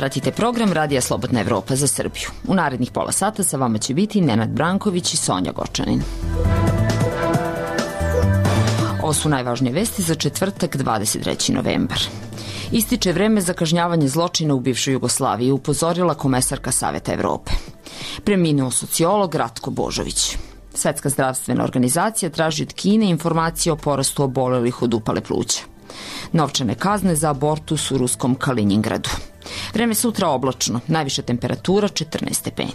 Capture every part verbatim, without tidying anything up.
Pratite program Radija Slobodna Evropa za Srbiju. U narednih pola sata sa vama će biti Nenad Branković i Sonja Gočanin. Ovo su najvažnije vesti za četvrtak, dvadeset treći novembar. Ističe vreme za kažnjavanje zločina u bivšoj Jugoslaviji, upozorila komesarka Saveta Evrope. Preminuo sociolog Ratko Božović. Svetska zdravstvena organizacija traži od Kine informacije o porastu obolelih od upale pluća. Novčane kazne za abortus u ruskom Kaliningradu. Vreme sutra oblačno, najviša temperatura četrnaest stepeni.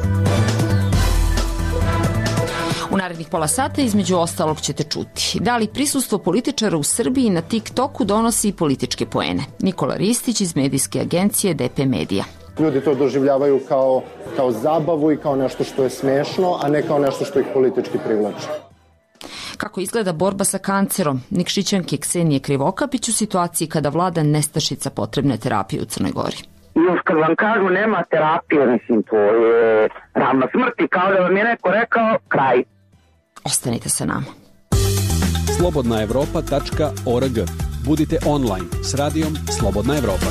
U narednih pola sata između ostalog ćete čuti da li prisustvo političara u Srbiji na TikToku donosi političke poene. Nikola Ristić iz medijske agencije D P Medija. Ljudi to doživljavaju kao, kao zabavu i kao nešto što je smešno, a ne kao nešto što ih politički privlači. Kako izgleda borba sa kancerom? Nikšićanke Ksenije Krivokapić u situaciji kada vlada nestašica potrebne terapije u Crnoj Gori. Još kad vam kažu nema terapije, mislim, to je ravna smrti, kao da vam je neko rekao kraj. Ostanite sa nama. slobodna evropa tačka org. Budite online s radijom Slobodna Evropa.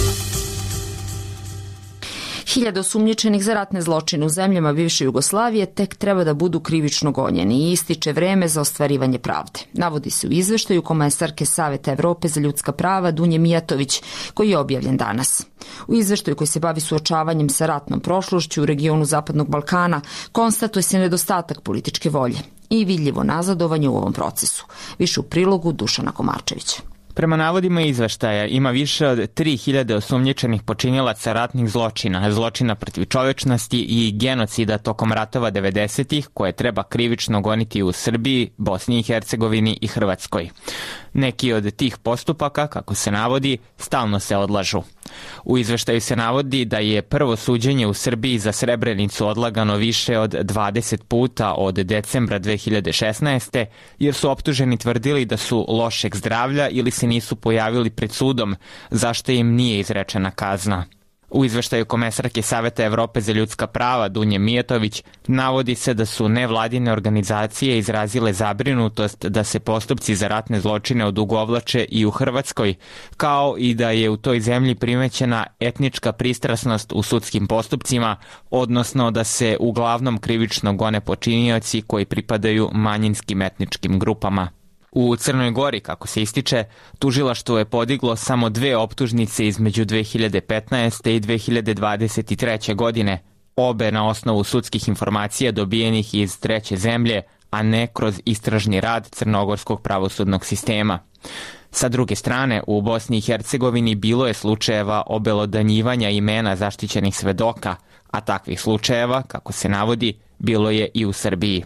Hiljade osumnjičenih za ratne zločine u zemljama bivše Jugoslavije tek treba da budu krivično gonjeni i ističe vreme za ostvarivanje pravde. Navodi se u izveštaju komesarke Saveta Evrope za ljudska prava Dunje Mijatović, koji je objavljen danas. U izveštaju koji se bavi suočavanjem sa ratnom prošlošću u regionu Zapadnog Balkana konstatuje se nedostatak političke volje i vidljivo nazadovanje u ovom procesu. Više u prilogu Dušana Komarčevića. Prema navodima izveštaja ima više od tri hiljade osumnjičenih počinilaca ratnih zločina, zločina protiv čovečnosti i genocida tokom ratova devedesetih koje treba krivično goniti u Srbiji, Bosni i Hercegovini i Hrvatskoj. Neki od tih postupaka, kako se navodi, stalno se odlažu. U izveštaju se navodi da je prvo suđenje u Srbiji za Srebrenicu odlagano više od dvadeset puta od decembra dve hiljade šesnaeste. jer su optuženi tvrdili da su lošeg zdravlja ili se nisu pojavili pred sudom, zašto im nije izrečena kazna. U izveštaju komesarke Saveta Evrope za ljudska prava Dunje Mijatović navodi se da su nevladine organizacije izrazile zabrinutost da se postupci za ratne zločine odugovlače i u Hrvatskoj, kao i da je u toj zemlji primećena etnička pristrasnost u sudskim postupcima, odnosno da se uglavnom krivično gone počinioci koji pripadaju manjinskim etničkim grupama. U Crnoj Gori, kako se ističe, tužilaštvo je podiglo samo dve optužnice između dve hiljade petnaeste. i dve hiljade dvadeset treće. godine, obe na osnovu sudskih informacija dobijenih iz treće zemlje, a ne kroz istražni rad crnogorskog pravosudnog sistema. Sa druge strane, u Bosni i Hercegovini bilo je slučajeva obelodanjivanja imena zaštićenih svedoka, a takvih slučajeva, kako se navodi, bilo je i u Srbiji.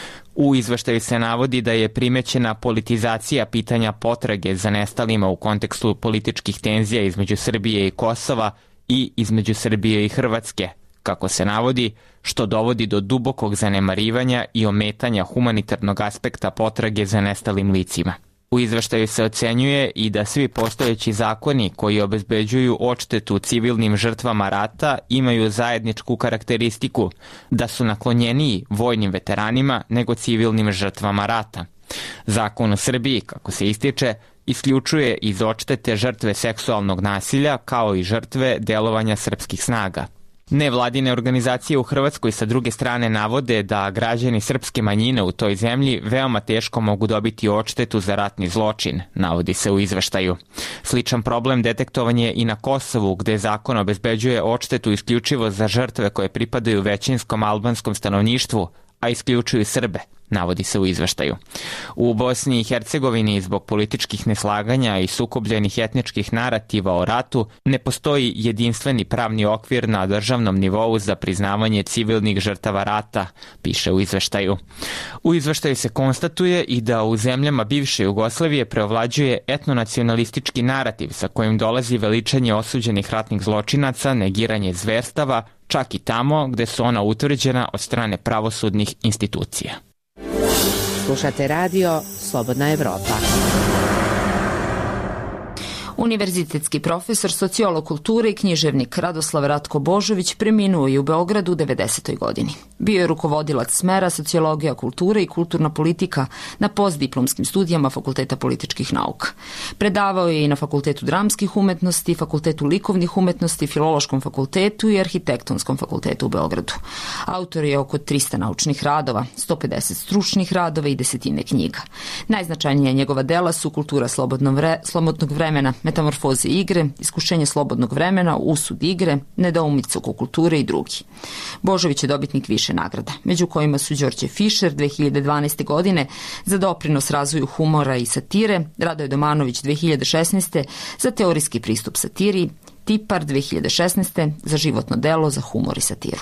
U izveštaju se navodi da je primećena politizacija pitanja potrage za nestalima u kontekstu političkih tenzija između Srbije i Kosova i između Srbije i Hrvatske, kako se navodi, što dovodi do dubokog zanemarivanja i ometanja humanitarnog aspekta potrage za nestalim licima. U izveštaju se ocenjuje i da svi postojeći zakoni koji obezbeđuju odštetu civilnim žrtvama rata imaju zajedničku karakteristiku, da su naklonjeniji vojnim veteranima nego civilnim žrtvama rata. Zakon u Srbiji, kako se ističe, isključuje iz odštete žrtve seksualnog nasilja kao i žrtve delovanja srpskih snaga. Nevladine organizacije u Hrvatskoj sa druge strane navode da građani srpske manjine u toj zemlji veoma teško mogu dobiti odštetu za ratni zločin, navodi se u izveštaju. Sličan problem detektovan je i na Kosovu, gde zakon obezbeđuje odštetu isključivo za žrtve koje pripadaju većinskom albanskom stanovništvu, a isključuju Srbe, navodi se u izveštaju. U Bosni i Hercegovini zbog političkih neslaganja i sukobljenih etničkih narativa o ratu ne postoji jedinstveni pravni okvir na državnom nivou za priznavanje civilnih žrtava rata, piše u izveštaju. U izveštaju se konstatuje i da u zemljama bivše Jugoslavije preovlađuje etnonacionalistički narativ sa kojim dolazi veličanje osuđenih ratnih zločinaca, negiranje zverstava, čak i tamo gde su ona utvrđena od strane pravosudnih institucija. Slušate radio Slobodna Evropa. Univerzitetski profesor, sociolog kulture i književnik Radoslav Ratko Božović preminuo je u Beogradu u devedesetoj godini. Bio je rukovodilac smera sociologija kulture i kulturna politika na postdiplomskim studijama Fakulteta političkih nauka. Predavao je i na Fakultetu dramskih umetnosti, Fakultetu likovnih umetnosti, Filološkom fakultetu i Arhitektonskom fakultetu u Beogradu. Autor je oko trista naučnih radova, sto pedeset stručnih radova i desetine knjiga. Najznačajnija njegova dela su Kultura slobodnog, vre, slobodnog vremena, Metamorfoze igre, Iskušenje slobodnog vremena, Usud igre, Nedoumice oko kulture i drugi. Božović je dobitnik više nagrada, među kojima su Đorđe Fišer dve hiljade dvanaeste. godine za doprinos razvoju humora i satire, Radoje Domanović dve hiljade šesnaeste. za teorijski pristup satiri, Tipar dve hiljade šesnaeste. za životno delo za humor i satiru.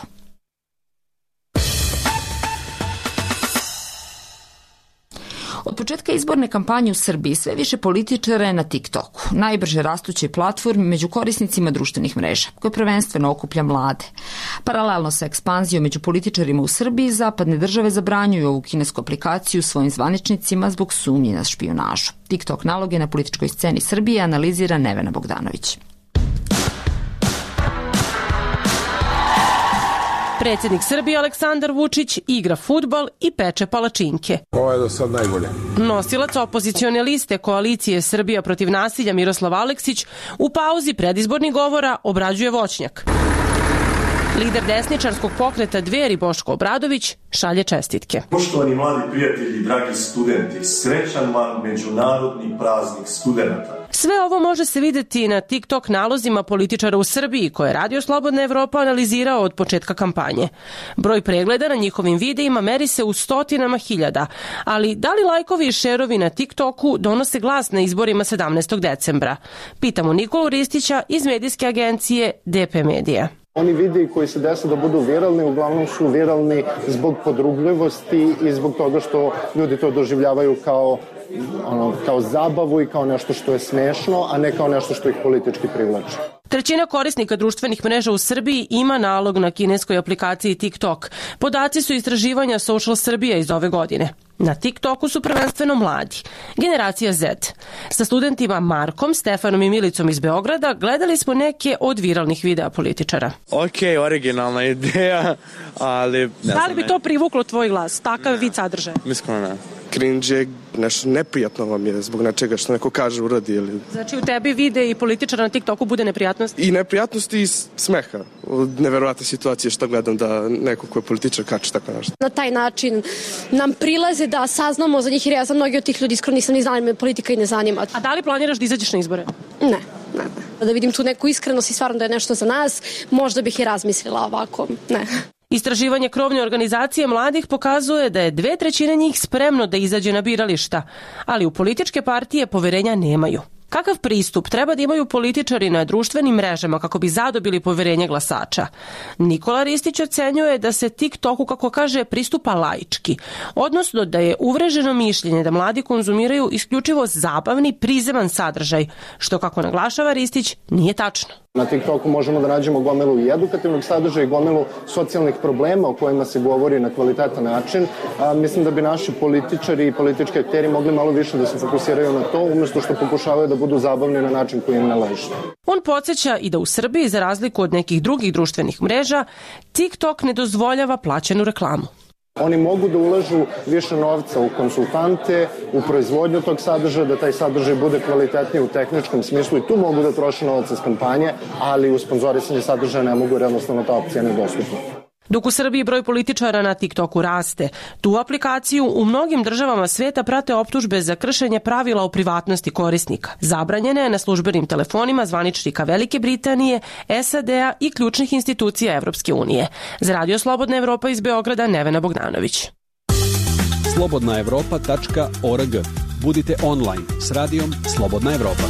Od početka izborne kampanje u Srbiji sve više političara je na TikToku, najbrže rastućoj platformi među korisnicima društvenih mreža, koja prvenstveno okuplja mlade. Paralelno sa ekspanzijom među političarima u Srbiji, zapadne države zabranjuju ovu kinesku aplikaciju svojim zvaničnicima zbog sumnji na špijunažu. TikTok naloge na političkoj sceni Srbije analizira Nevena Bogdanović. Predsjednik Srbije Aleksandar Vučić igra fudbal i peče palačinke. Ovo je do sad najbolje. Nosilac opozicione liste koalicije Srbija protiv nasilja Miroslav Aleksić u pauzi predizbornih govora obrađuje voćnjak. Lider desničarskog pokreta Dveri Boško Obradović šalje čestitke. Poštovani mladi prijatelji, dragi studenti, srećan vam međunarodni praznik studenata. Sve ovo može se videti na TikTok nalozima političara u Srbiji, koje je Radio Slobodna Evropa analizirao od početka kampanje. Broj pregleda na njihovim videima meri se u stotinama hiljada, ali da li lajkovi i šerovi na TikToku donose glas na izborima sedamnaestog decembra? Pitamo Nikolu Ristića iz medijske agencije D P Medija. Oni videi koji se dese da budu viralni, uglavnom su viralni zbog podrugljivosti i zbog toga što ljudi to doživljavaju kao, ono, kao zabavu i kao nešto što je smešno, a ne kao nešto što ih politički privlači. Trećina korisnika društvenih mreža u Srbiji ima nalog na kineskoj aplikaciji TikTok. Podaci su istraživanja Social Srbija iz ove godine. Na TikToku su prvenstveno mladi, generacija Z. Sa studentima Markom, Stefanom i Milicom iz Beograda gledali smo neke od viralnih videa političara. Ok, originalna ideja, ali... Ne da li bi to privuklo tvoj glas, takav vid sadržaja? Mislim ne. Cringe je nešto neprijatno vam je zbog nečega što neko kaže, uradi. Ili... Znači u tebi vide i političara na TikToku bude neprijatnost? I neprijatnost i smeha. Neverovatne situacije što gledam da neko ko je političar kače tako nešto. Na taj način nam prilaze da saznamo za njih, jer ja za mnogi od tih ljudi iskreno nisam ni znala, me politika i ne zanima. A da li planiraš da izađeš na izbore? Ne, ne, ne. Da vidim tu neku iskrenost i stvarno da je nešto za nas, možda bih i razmislila ovako, ne. Istraživanje krovne organizacije mladih pokazuje da je dve trećine njih spremno da izađe na birališta, ali u političke partije poverenja nemaju. Kakav pristup treba da imaju političari na društvenim mrežama kako bi zadobili poverenje glasača? Nikola Ristić ocenjuje da se TikToku, kako kaže, pristupa laički, odnosno da je uvreženo mišljenje da mladi konzumiraju isključivo zabavni, prizeman sadržaj, što, kako naglašava Ristić, nije tačno. Na TikToku možemo da nađemo gomilu i edukativnog sadržaja i gomilu socijalnih problema o kojima se govori na kvalitetan način. A, mislim da bi naši političari i politički akteri mogli malo više da se fokusiraju na to, umjesto što pokušavaju da budu zabavni na način koji im ne leži. On podsjeća i da u Srbiji, za razliku od nekih drugih društvenih mreža, TikTok ne dozvoljava plaćenu reklamu. Oni mogu da ulažu više novca u konsultante, u proizvodnju tog sadržaja, da taj sadržaj bude kvalitetniji u tehničkom smislu i tu mogu da troše novac iz kampanje, ali u sponzorisanje sadržaja ne mogu, jer jednostavno ta opcija nedostupna. Dok u Srbiji broj političara na TikToku raste, tu aplikaciju u mnogim državama sveta prate optužbe za kršenje pravila o privatnosti korisnika. Zabranjena je na službenim telefonima zvaničnika Velike Britanije, S A D-a i ključnih institucija Evropske unije. Za Radio Slobodna Evropa iz Beograda, Nevena Bogdanović. slobodna evropa tačka org. Budite online s radijom Slobodna Evropa.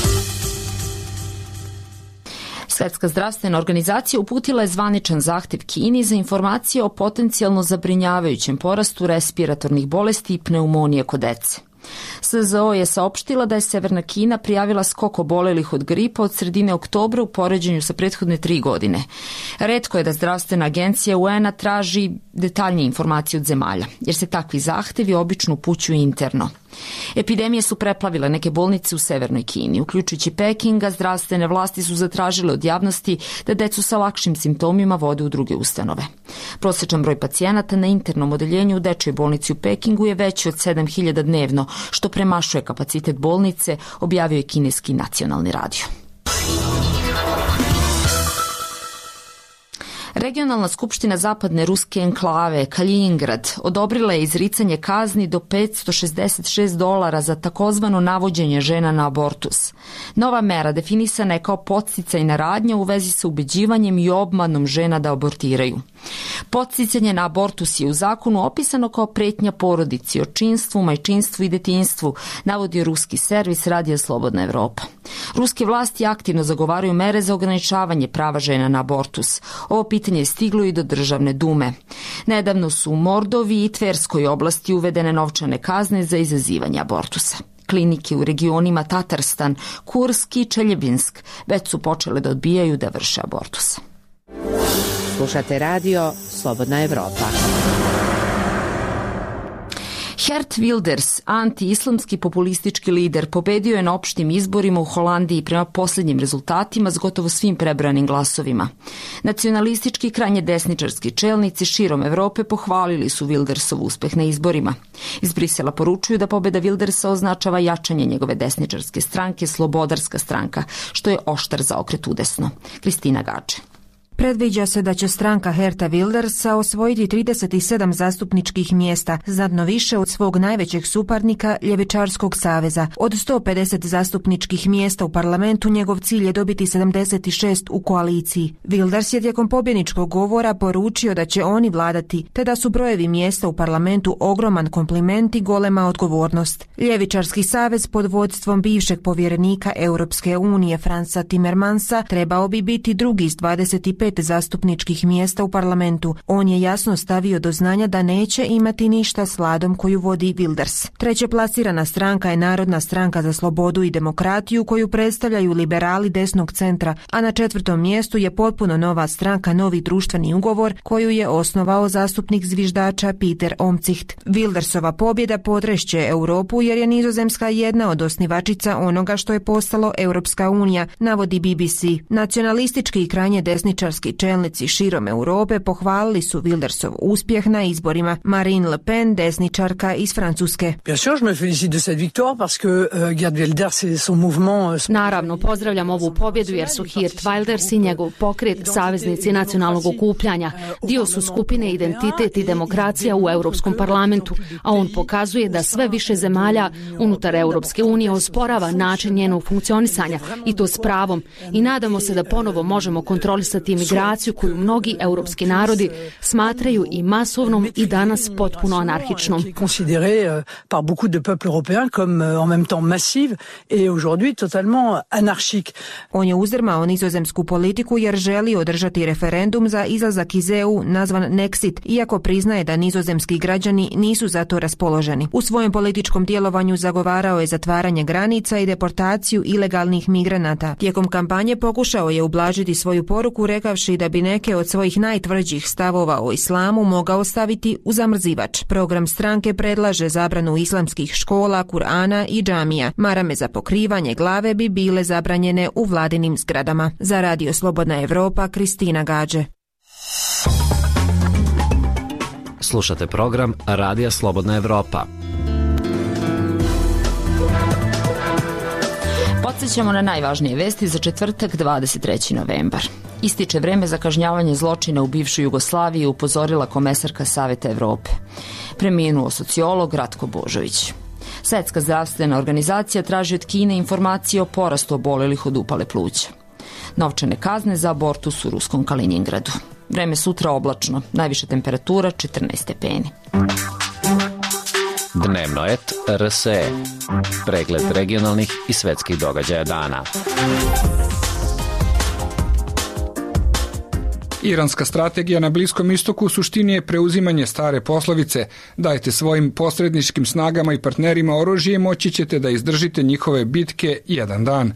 Svetska zdravstvena organizacija uputila je zvaničan zahtev Kini za informacije o potencijalno zabrinjavajućem porastu respiratornih bolesti i pneumonije kod dece. S Z O je saopštila da je Severna Kina prijavila skok obolelih od gripa od sredine oktobra u poređenju sa prethodne tri godine. Retko je da zdravstvena agencija U N-a traži detaljnije informacije od zemalja, jer se takvi zahtevi obično upućuju interno. Epidemije su preplavile neke bolnice u severnoj Kini. Uključujući Pekinga, zdravstvene vlasti su zatražile od javnosti da decu sa lakšim simptomima vode u druge ustanove. Prosječan broj pacijenata na internom odeljenju u dečjoj bolnici u Pekingu je veći od sedam hiljada dnevno, što premašuje kapacitet bolnice, objavio je kineski nacionalni radio. Regionalna skupština zapadne ruske enklave Kalinjingrad odobrila je izricanje kazni do petsto šezdeset šest dolara za takozvano navođenje žena na abortus. Nova mera definisana je kao podsticajna radnja u vezi sa ubeđivanjem i obmanom žena da abortiraju. Podsticanje na abortus je u zakonu opisano kao pretnja porodici, očinstvu, majčinstvu i detinjstvu, navodi ruski servis Radija Slobodna Evropa. Ruske vlasti aktivno zagovaraju mere za ograničavanje prava žena na abortus. Ovo pitanje je stiglo i do državne dume. Nedavno su u Mordovi i Tverskoj oblasti uvedene novčane kazne za izazivanje abortusa. Klinike u regionima Tatarstan, Kursk i Čeljebinsk već su počele da odbijaju da vrše abortus. Slušate radio Slobodna Evropa. Geert Wilders, anti-islamski populistički lider, pobedio je na opštim izborima u Holandiji prema posljednjim rezultatima s gotovo svim prebranim glasovima. Nacionalistički i krajnje desničarski čelnici širom Evrope pohvalili su Wildersov uspeh na izborima. Iz Brisela poručuju da pobeda Wildersa označava jačanje njegove desničarske stranke Slobodarska stranka, što je oštar zaokret udesno. Kristina Gače. Predviđa se da će stranka Geerta Wildersa osvojiti trideset sedam zastupničkih mjesta, znatno više od svog najvećeg suparnika Ljevičarskog saveza. Od sto pedeset zastupničkih mjesta u parlamentu njegov cilj je dobiti sedamdeset šest u koaliciji. Wilders je tijekom pobjedničkog govora poručio da će oni vladati, te da su brojevi mjesta u parlamentu ogroman kompliment i golema odgovornost. Ljevičarski savez pod vodstvom bivšeg povjerenika Europske unije Fransa Timmermansa trebao bi biti drugi s dvadeset pet zastupničkih mjesta u parlamentu. On je jasno stavio do znanja da neće imati ništa s vladom koju vodi Wilders. Treće plasirana stranka je Narodna stranka za slobodu i demokratiju koju predstavljaju liberali desnog centra, a na četvrtom mjestu je potpuno nova stranka Novi društveni ugovor koju je osnovao zastupnik zviždača Peter Omtzigt. Wildersova pobjeda potrešće Europu jer je Nizozemska jedna od osnivačica onoga što je postalo Europska unija, navodi B B C. Nacionalistički i krajnje desničarski čelnici širom Europe pohvalili su Wildersov uspjeh na izborima. Marine Le Pen, desničarka iz Francuske. Naravno, pozdravljam ovu pobjedu jer su Geert Wilders i njegov pokret saveznici nacionalnog okupljanja. Dio su skupine Identitet i demokracija u Europskom parlamentu, a on pokazuje da sve više zemalja unutar Europske unije osporava način njenog funkcionisanja i to s pravom. I nadamo se da ponovo možemo kontrolisati migraciju koju mnogi europski narodi smatraju i masovnom i danas potpuno anarhičnom. On je uzdrmao nizozemsku politiku jer želi održati referendum za izlazak iz E U nazvan Nexit, iako priznaje da nizozemski građani nisu za to raspoloženi. U svojem političkom djelovanju zagovarao je zatvaranje granica i deportaciju ilegalnih migranata. Tijekom kampanje pokušao je ublažiti svoju poruku rekavši da bi neke od svojih najtvrđih stavova o islamu mogao staviti u zamrzivač. Program stranke predlaže zabranu islamskih škola, Kur'ana i džamija. Marame za pokrivanje glave bi bile zabranjene u vladinim zgradama. Za Radio Slobodna Evropa, Kristina Gađe. Slušate program Radija Slobodna Evropa. Podsjećamo na najvažnije vesti za četvrtak dvadeset treći novembar. Ističe vreme za kažnjavanje zločina u bivšoj Jugoslaviji, upozorila komesarka Saveta Evrope. Preminuo sociolog Ratko Božović. Svetska zdravstvena organizacija traži od Kine informacije o porastu obolelih od upale pluća. Novčane kazne za abortus u ruskom Kalinjingradu. Vreme sutra oblačno, najviša temperatura četrnaest stepeni. Dnevno et R S E. Pregled regionalnih i svetskih događaja dana. Iranska strategija na Bliskom istoku u suštini je preuzimanje stare poslovice: dajte svojim posredničkim snagama i partnerima oružje i moći ćete da izdržite njihove bitke jedan dan.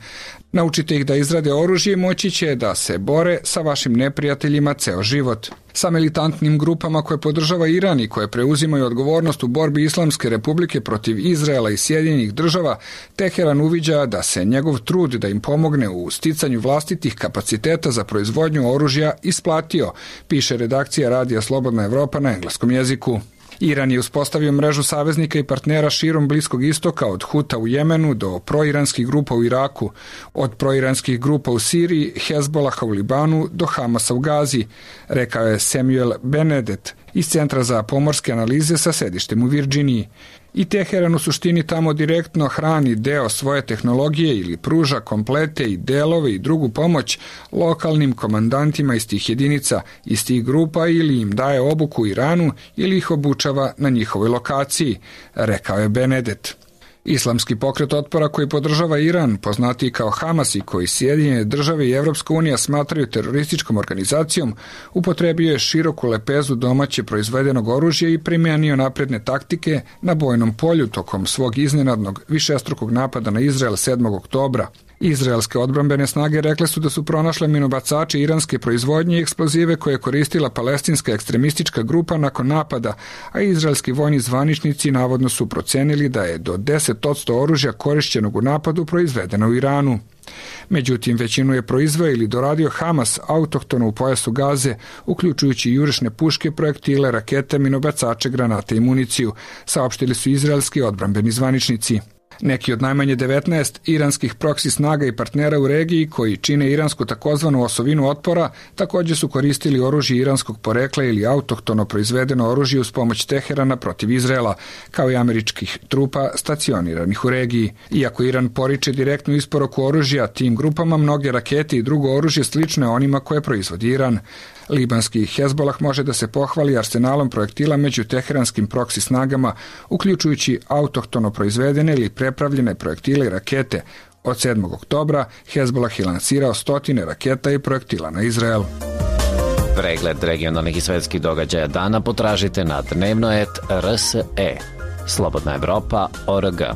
Naučite ih da izrade oružje, moći će da se bore sa vašim neprijateljima ceo život. Sa militantnim grupama koje podržava Iran i koje preuzimaju odgovornost u borbi Islamske republike protiv Izraela i Sjedinjenih država, Teheran uviđa da se njegov trud da im pomogne u sticanju vlastitih kapaciteta za proizvodnju oružja isplatio, piše redakcija Radija Slobodna Evropa na engleskom jeziku. Iran je uspostavio mrežu saveznika i partnera širom Bliskog istoka, od Huta u Jemenu do proiranskih grupa u Iraku, od proiranskih grupa u Siriji, Hezbolaha u Libanu do Hamasa u Gazi, rekao je Samuel Benedet iz Centra za pomorske analize sa sedištem u Virđiniji. I Teheran u suštini tamo direktno hrani deo svoje tehnologije ili pruža komplete i delove i drugu pomoć lokalnim komandantima iz tih jedinica, iz tih grupa, ili im daje obuku u Iranu ili ih obučava na njihovoj lokaciji, rekao je Benedet. Islamski pokret otpora koji podržava Iran, poznatiji kao Hamas i koji Sjedinjene države i Evropska unija smatraju terorističkom organizacijom, upotrebio je široku lepezu domaće proizvedenog oružja i primenio napredne taktike na bojnom polju tokom svog iznenadnog višestrukog napada na Izrael sedmog oktobra. Izraelske odbrambene snage rekle su da su pronašle minobacače iranske proizvodnje i eksplozive koje je koristila palestinska ekstremistička grupa nakon napada, a izraelski vojni zvaničnici navodno su procenili da je do deset posto oružja korišćenog u napadu proizvedeno u Iranu. Međutim, većinu je proizveo ili doradio Hamas autohtono u pojasu Gaze, uključujući jurišne puške, projektile, rakete, minobacače, granate i municiju, saopštili su izraelski odbrambeni zvaničnici. Neki od najmanje devetnaest iranskih proksi snaga i partnera u regiji koji čine iransku takozvanu osovinu otpora također su koristili oružje iranskog porekla ili autohtono proizvedeno oružje uz pomoć Teherana protiv Izraela, kao i američkih trupa stacioniranih u regiji. Iako Iran poriče direktnu isporuku oružja tim grupama, mnoge rakete i drugo oružje slično je onima koje proizvodi Iran. Libanski Hezbolah može da se pohvali arsenalom projektila među teheranskim proksi snagama, uključujući autohtono proizvedene ili prepravljene projektile i rakete. Od sedmog oktobra Hezbolah je lansirao stotine raketa i projektila na Izrael. Pregled regionalnih i svetskih događaja dana potražite na dnevnoet R S E. Slobodna Evropa O R G.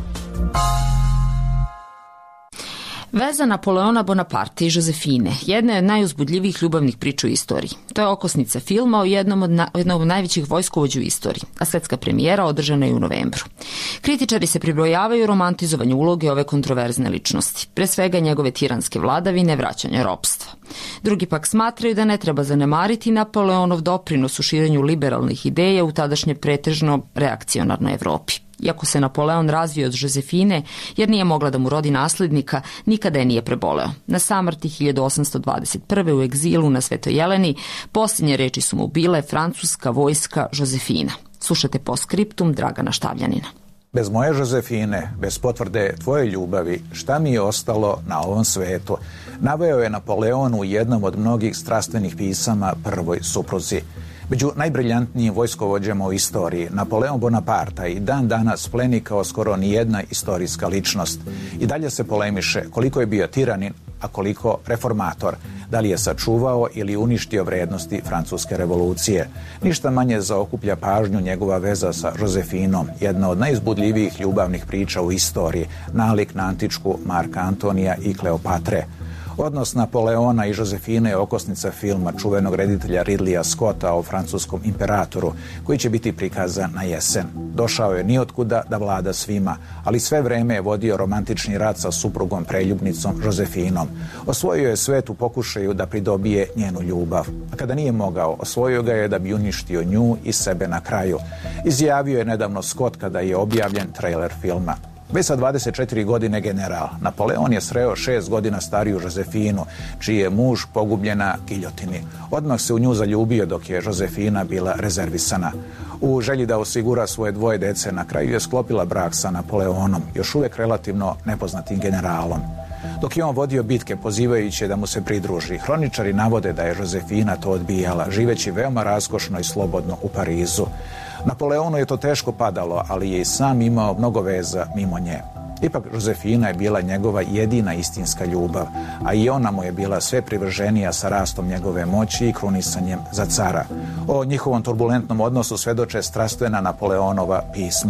Veza Napoleona Bonaparte i Josefine jedna je od najuzbudljivijih ljubavnih priča u istoriji. To je okosnica filma o jednom od, na, jednom od najvećih vojskovođa u istoriji, a svetska premijera održana je u novembru. Kritičari se pribrojavaju romantizovanju uloge ove kontroverzne ličnosti, pre svega njegove tiranske vladavine, vraćanja ropstva. Drugi pak smatraju da ne treba zanemariti Napoleonov doprinos u širenju liberalnih ideja u tadašnje pretežno reakcionarnoj Evropi. Iako se Napoleon razvio od Josefine, jer nije mogla da mu rodi naslednika, nikada je nije preboleo. Na samrti hiljadu osamsto dvadeset prve. u egzilu na Svetoj Jeleni posljednje reči su mu bile francuska vojska Josefina. Slušate postskriptum Dragana Štavljanina. Bez moje Josefine, bez potvrde tvoje ljubavi, šta mi je ostalo na ovom svetu? Naveo je Napoleon u jednom od mnogih strastvenih pisama prvoj supruzi. Među najbriljantnijim vojskovođama u istoriji, Napoleon Bonaparte i dan danas pleni kao skoro nijedna istorijska ličnost. I dalje se polemiše koliko je bio tiranin, a koliko reformator, da li je sačuvao ili uništio vrednosti francuske revolucije. Ništa manje zaokuplja pažnju njegova veza sa Josefinom, jedna od najizbudljivijih ljubavnih priča u istoriji, nalik na antičku Marka Antonija i Kleopatre. Odnos Napoleona i Josefine je okosnica filma čuvenog reditelja Ridleya Scotta o francuskom imperatoru, koji će biti prikazan na jesen. Došao je nijotkuda da vlada svima, ali sve vreme je vodio romantični rat sa suprugom preljubnicom Josefinom. Osvojio je svet u pokušaju da pridobije njenu ljubav. A kada nije mogao, osvojio ga je da bi uništio nju i sebe na kraju. Izjavio je nedavno Scott kada je objavljen trailer filma. Već sa dvadeset četiri godine general, Napoleon je sreo šest godina stariju Josefinu, čiji je muž pogubljen na giljotini. Odmah se u nju zaljubio dok je Josefina bila rezervisana. U želji da osigura svoje dvoje dece, na kraju je sklopila brak sa Napoleonom, još uvek relativno nepoznatim generalom. Dok je on vodio bitke pozivajući da mu se pridruži, hroničari navode da je Josefina to odbijala, živeći veoma raskošno i slobodno u Parizu. Napoleonu je to teško padalo, ali je i sam imao mnogo veza mimo nje. Ipak Josefina je bila njegova jedina istinska ljubav, a i ona mu je bila sve privrženija sa rastom njegove moći i krunisanjem za cara. O njihovom turbulentnom odnosu svedoče strastvena Napoleonova pisma.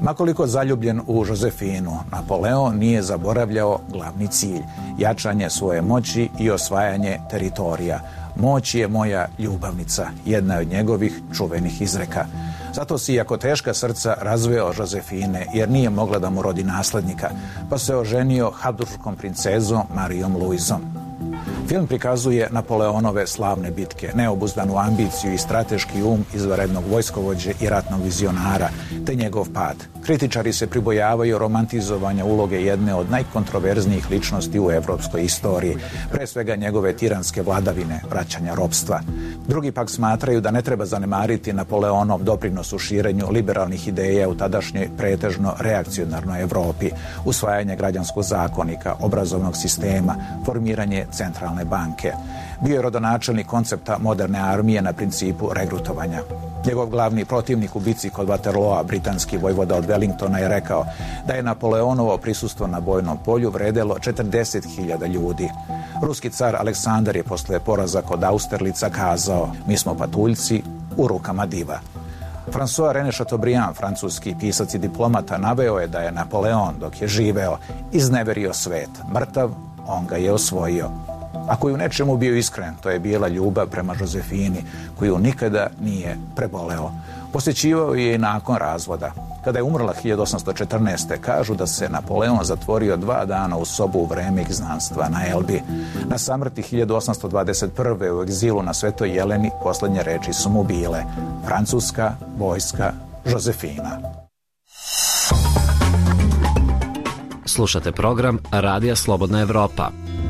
Makoliko zaljubljen u Josefinu, Napoleon nije zaboravljao glavni cilj, jačanje svoje moći i osvajanje teritorija. Moć je moja ljubavnica, jedna od njegovih čuvenih izreka. Zato si, iako teška srca, razveo Josefine, jer nije mogla da mu rodi naslednika, pa se oženio habsburškom princezom Marijom Luizom. Film prikazuje Napoleonove slavne bitke, neobuzdanu ambiciju i strateški um izvanrednog vojskovođe i ratnog vizionara, te njegov pad. Kritičari se pribojavaju romantizovanja uloge jedne od najkontroverznijih ličnosti u evropskoj istoriji, pre svega njegove tiranske vladavine, vraćanja ropstva. Drugi pak smatraju da ne treba zanemariti Napoleonov doprinos u širenju liberalnih ideja u tadašnjoj pretežno reakcionarnoj Evropi, usvajanje građanskog zakonika, obrazovnog sistema, formiranje centralne banke. Bio je rodonačelnik koncepta moderne armije na principu regrutovanja. Njegov glavni protivnik u bici kod Waterloa, britanski vojvoda od Wellingtona, je rekao da je Napoleonovo prisustvo na bojnom polju vredelo četrdeset hiljada ljudi. Ruski car Aleksandar je posle poraza kod Austerlica kazao: mi smo patuljci u rukama diva. François René Chateaubriand, francuski pisac i diplomata, naveo je da je Napoleon, dok je živeo, izneverio svet. Mrtav, on ga je osvojio. Ako je u nečemu bio iskren, to je bila ljubav prema Josefini, koju nikada nije preboleo. Posjećivao je i nakon razvoda. Kada je umrla hiljadu osamsto četrnaeste. kažu da se Napoleon zatvorio dva dana u sobu u vreme izgnanstva na Elbi. Na samrti hiljadu osamsto dvadeset prve. u egzilu na Svetoj Jeleni poslednje reči su mu bile: Francuska vojska Josefina. Slušate program Radija Slobodna Evropa.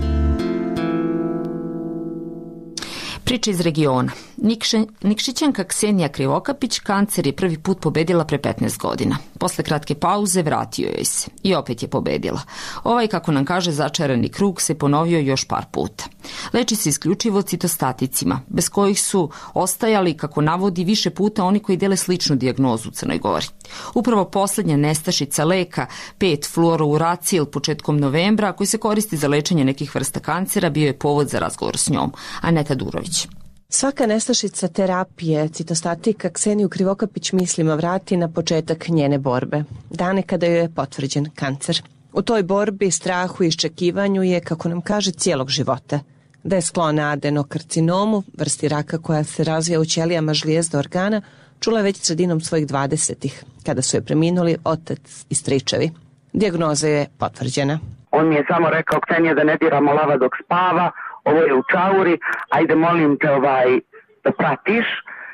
Priča iz regiona. Nikše, Nikšićanka Ksenija Krivokapić kancer je prvi put pobedila pre petnaest godina. Posle kratke pauze vratio joj se i opet je pobedila. Ovaj, kako nam kaže, začarani krug se ponovio još par puta. Leči se isključivo citostaticima, bez kojih su ostajali, kako navodi, više puta oni koji dele sličnu dijagnozu u Crnoj Gori. Upravo poslednja nestašica leka pet fluorouracil početkom novembra, koji se koristi za lečenje nekih vrsta kancera, bio je povod za razgovor s njom. Aneta Durović. Svaka nestašica terapije citostatika Kseniju Krivokapić mislima vrati na početak njene borbe, dane kada joj je potvrđen kancer. U toj borbi, strahu i iščekivanju je, kako nam kaže, cijelog života. Da je sklona adenokarcinomu, vrsti raka koja se razvija u ćelijama žlijezda organa, čula je već sredinom svojih dvadesetih, kada su je preminuli otac i stričevi. Dijagnoza je potvrđena. On mi je samo rekao: Ksenija, da ne diramo lava dok spava, ovo je u čauri, ajde molim te ovaj, da pratiš,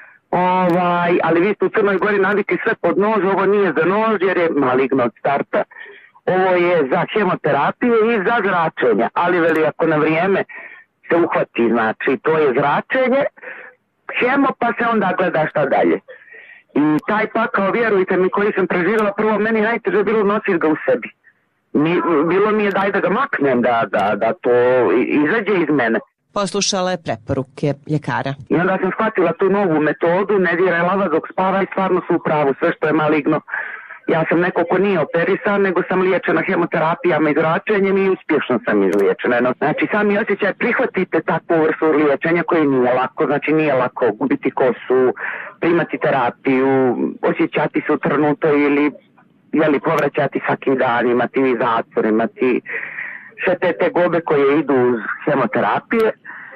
ovaj, ali vi ste u Crnoj Gori navikli sve pod nož, ovo nije za nož jer je maligno od starta, ovo je za hemoterapiju i za zračenje, ali veli ako na vrijeme se uhvati, znači to je zračenje, hemo, pa se onda gleda šta dalje. I taj pakao, vjerujte mi, koji sam preživjela, prvo meni najteže bilo nositi ga u sebi. Mi, bilo mi je daj da ga maknem, da, da, da to izađe iz mene. Poslušala je preporuke ljekara. I onda sam shvatila tu novu metodu, ne diraj lava dok spava, i stvarno su u pravu, sve što je maligno. Ja sam neko ko nije operisan, nego sam liječena hemoterapijama i zračenjem i uspješno sam izliječena. Znači, sami osjećaj, prihvatite takvu vrstu liječenja koji nije lako, znači nije lako gubiti kosu, primati terapiju, osjećati se utrnuto ili jeli, povraćati svaki dan, imati zatvor, imati sve te tegobe koje idu uz hemoterapije.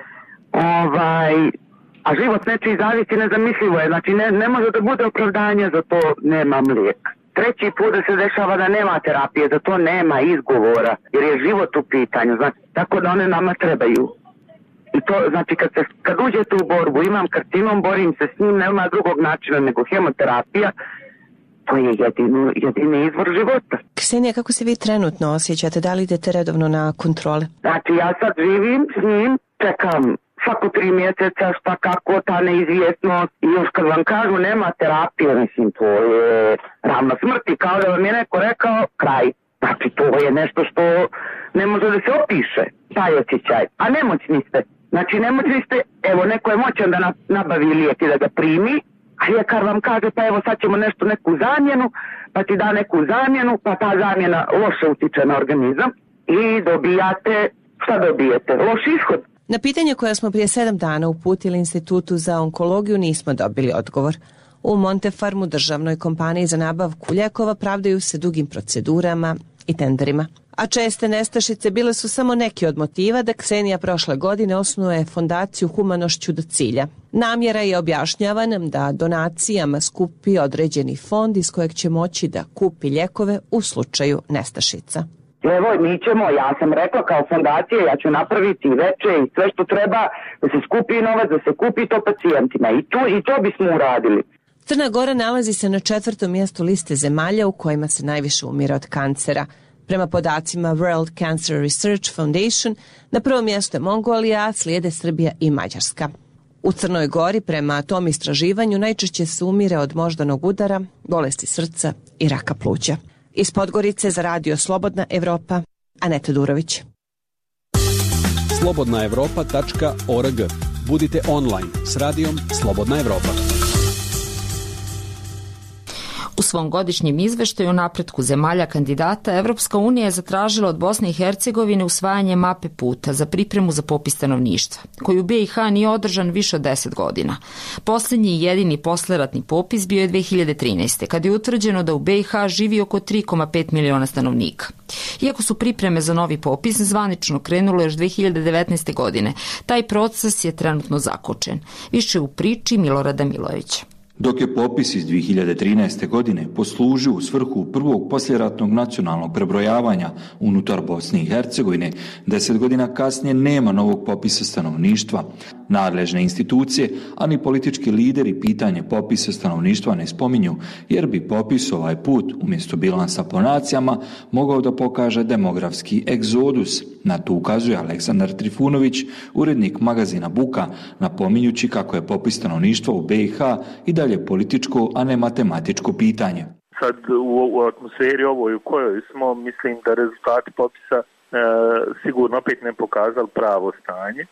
Ovaj, a život nečiji zavisi nezamislivo je, znači ne, ne može da bude opravdanje, za to nemam lijek. Treći put da se dešava da nema terapije, za to nema izgovora, jer je život u pitanju, znači, tako da one nama trebaju. I to, znači, kad, se, kad uđete u borbu, imam karcinom, borim se s njim, nema drugog načina nego hemoterapija, to je jedino, jedini izvor života. Ksenija, kako se vi trenutno osjećate? Da li idete redovno na kontrole? Znači, ja sad živim s njim, čekam svako tri mjeseca, šta kako, ta neizvjesnost. I još kad vam kažu nema terapije, mislim, to je ravna smrti, kao da vam je neko rekao kraj. Znači, to je nešto što ne može da se opiše, taj osjećaj. A nemoćni ste. Znači, nemoćni ste, evo, neko je moćan da nabavi lijek i da ga primi, a ljekar vam kaže, pa evo sad ćemo nešto, neku zamjenu, pa ti da neku zamjenu, pa ta zamjena loše utiče na organizam i dobijate, šta dobijete? Loš ishod. Na pitanje koje smo prije sedam dana uputili Institutu za onkologiju nismo dobili odgovor. U Montefarmu, državnoj kompaniji za nabavku lijekova, pravdaju se dugim procedurama i tenderima. A česte nestašice bile su samo neki od motiva da Ksenija prošle godine osnuje fondaciju Humanošću do cilja. Namjera je, objašnjava nam, da donacijama skupi određeni fond iz kojeg će moći da kupi lijekove u slučaju nestašica. Evo, mi ćemo, ja sam rekla kao fondacija, ja ću napraviti veče i sve što treba da se skupi novac, da se kupi to pacijentima. I, tu, i to bismo uradili. Crna Gora nalazi se na četvrtom mjestu liste zemalja u kojima se najviše umire od kancera. Prema podacima World Cancer Research Foundation, na prvom mjestu je Mongolija, slijede Srbija i Mađarska. U Crnoj Gori, prema tom istraživanju, najčešće se umire od moždanog udara, bolesti srca i raka pluća. Iz Podgorice za radio Slobodna Evropa, Aneta Durović. slobodna evropa tačka org. Budite online s radijom Slobodna Evropa. U svom godišnjem izveštaju o napretku zemalja kandidata, Evropska unija je zatražila od Bosne i Hercegovine usvajanje mape puta za pripremu za popis stanovništva, koji u be i ha nije održan više od deset godina. Posljednji i jedini posleratni popis bio je dve hiljade trinaeste. kad je utvrđeno da u be i ha živi oko tri zarez pet miliona stanovnika. Iako su pripreme za novi popis zvanično krenule još dve hiljade devetnaeste. godine, taj proces je trenutno zakočen. Više u priči Milorada Milojevića. Dok je popis iz dve hiljade trinaeste. godine poslužio u svrhu prvog posljeratnog nacionalnog prebrojavanja unutar Bosne i Hercegovine, deset godina kasnije nema novog popisa stanovništva. Nadležne institucije, a ni politički lideri pitanje popisa stanovništva ne spominju, jer bi popis ovaj put, umjesto bilansa po nacijama, mogao da pokaže demografski egzodus. Na to ukazuje Aleksandar Trifunović, urednik magazina Buka, napominjući kako je popis stanovništva u be i ha i dalje političko, a ne matematičko pitanje. Sad u, u atmosferi ovoj u kojoj smo, mislim da rezultati popisa e, sigurno opet ne pokazali pravo stanje, e,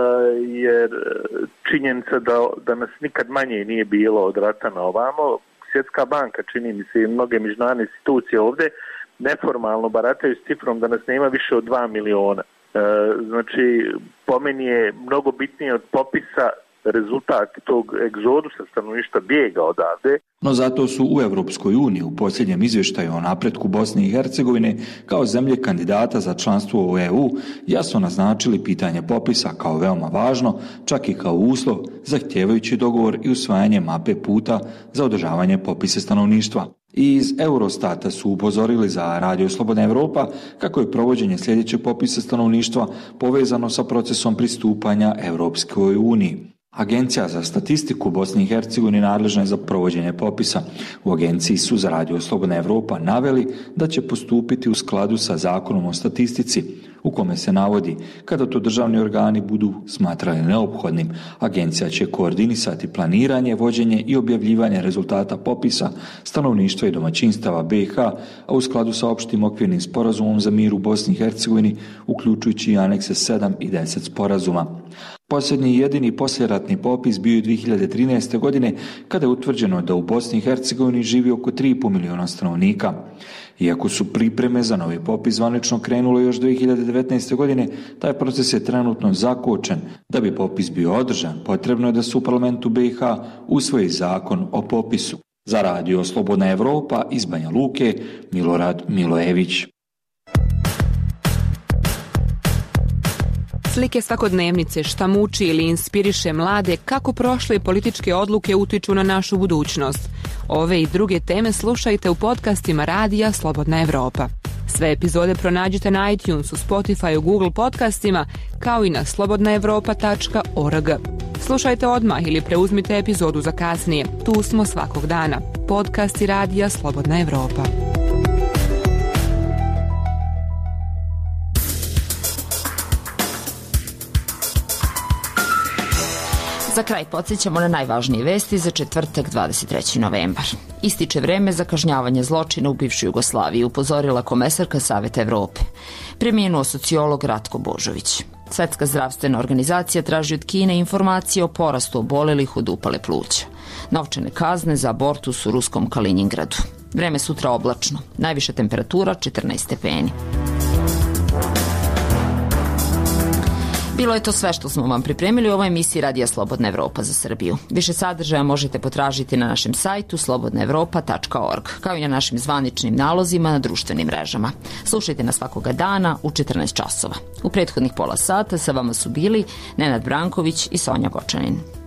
jer činjenica da, da nas nikad manje nije bilo od rata na ovamo. Svjetska banka, čini mi se, i mnoge međunarodne institucije ovdje neformalno barataju s cifrom da nas nema više od dva miliona. E, znači, po meni je mnogo bitnije od popisa rezultat tog egzodusa stanovništva bijega odavde. No zato su u Europskoj uniji u posljednjem izvještaju o napretku Bosne i Hercegovine kao zemlje kandidata za članstvo u e u jasno naznačili pitanje popisa kao veoma važno, čak i kao uslov zahtijevajući dogovor i usvajanje mape puta za održavanje popisa stanovništva. I iz Eurostata su upozorili za radio Slobodna Evropa kako je provođenje sljedećeg popisa stanovništva povezano sa procesom pristupanja Europskoj uniji. Agencija za statistiku Bosne i Hercegovine nadležna je za provođenje popisa. U agenciji su za radio Slobodna Evropa naveli da će postupiti u skladu sa zakonom o statistici, u kome se navodi kada to državni organi budu smatrali neophodnim, agencija će koordinisati planiranje, vođenje i objavljivanje rezultata popisa stanovništva i domaćinstava be i ha, a u skladu sa opštim okvirnim sporazumom za mir u Bosni i Hercegovini, uključujući i anekse sedam i deset sporazuma. Posljednji i jedini poslijeratni popis bio je dve hiljade trinaeste. godine kada je utvrđeno da u Bosni i Hercegovini živi oko tri zarez pet miliona stanovnika. Iako su pripreme za novi popis zvanično krenule još dve hiljade devetnaeste. godine, taj proces je trenutno zakočen. Da bi popis bio održan, potrebno je da se u parlamentu be i ha usvoji zakon o popisu. Za radio Slobodna Evropa iz Banja Luke, Milorad Milojević. Slike svakodnevnice, šta muči ili inspiriše mlade, kako prošle političke odluke utiču na našu budućnost. Ove i druge teme slušajte u podcastima radija Slobodna Evropa. Sve epizode pronađite na iTunesu, Spotifyu, Google podcastima, kao i na slobodna evropa tačka org. Slušajte odmah ili preuzmite epizodu za kasnije. Tu smo svakog dana. Podcasti radija Slobodna Evropa. Za kraj podsjećamo na najvažnije vesti za četvrtak dvadeset treći novembar. Ističe vreme za kažnjavanje zločina u bivšoj Jugoslaviji, upozorila komesarka Saveta Evrope. Preminuo sociolog Ratko Božović. Svetska zdravstvena organizacija traži od Kine informacije o porastu obolelih od upale pluća. Novčane kazne za abortus u ruskom Kaliningradu. Vreme sutra oblačno. Najviša temperatura četrnaest stepeni. Bilo je to sve što smo vam pripremili u ovoj emisiji Radija Slobodna Evropa za Srbiju. Više sadržaja možete potražiti na našem sajtu slobodna evropa tačka org, kao i na našim zvaničnim nalozima na društvenim mrežama. Slušajte nas svakoga dana u četrnaest časova. U prethodnih pola sata sa vama su bili Nenad Branković i Sonja Gočanin.